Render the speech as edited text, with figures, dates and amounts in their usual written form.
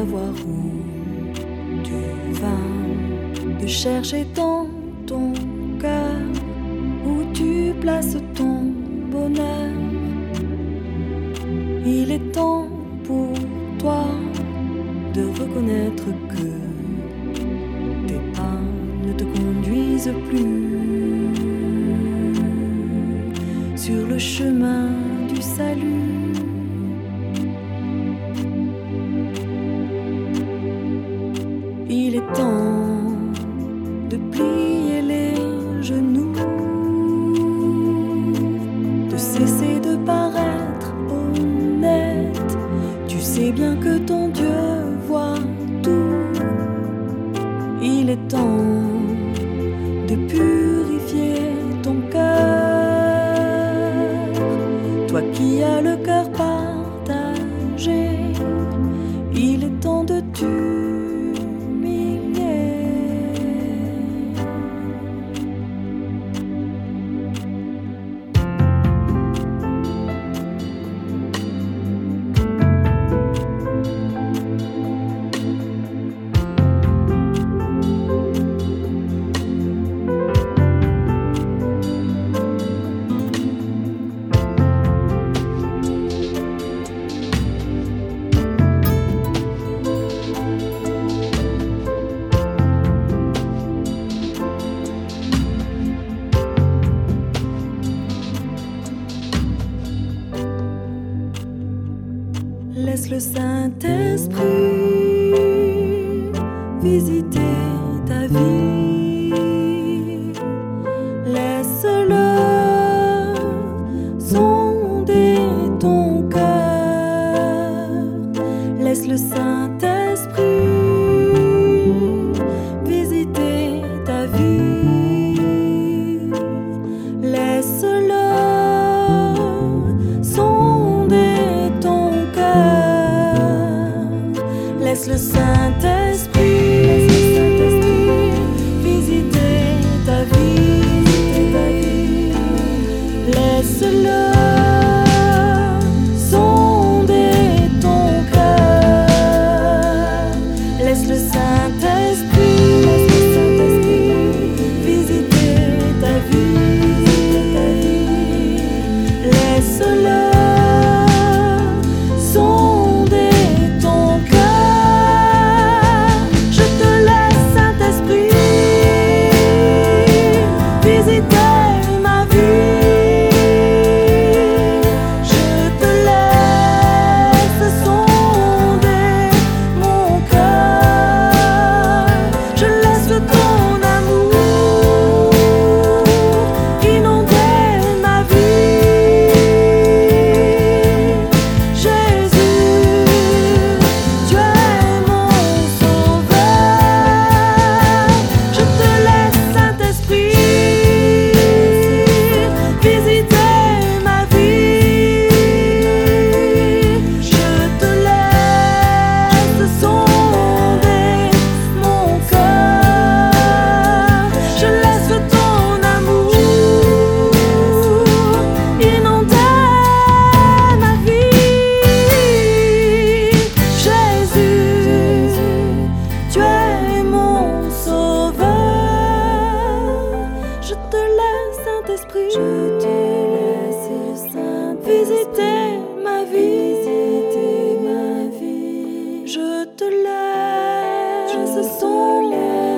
savoir où tu vas, de chercher dans ton cœur où tu places ton bonheur. Il est temps pour toi de reconnaître que tes pas ne te conduisent plus sur le chemin du salut. Il est temps de plier les genoux, de cesser de paraître honnête. Tu sais bien que ton Dieu voit tout. Il est temps de purifier ton cœur, toi qui as le cœur partagé. Il est temps de t'humilier. Laisse le Saint-Esprit visiter ta vie. Laisse-le sonder ton cœur. Laisse le Saint-Esprit visiter ta vie. Laisse-le sonder ton cœur. Laisse le Saint-Esprit visiter ta vie. Laisse-le sonder ton cœur. Laisse le Saint-Esprit visiter ta vie. Laisse-le visiter ma vie. Je te laisse sonder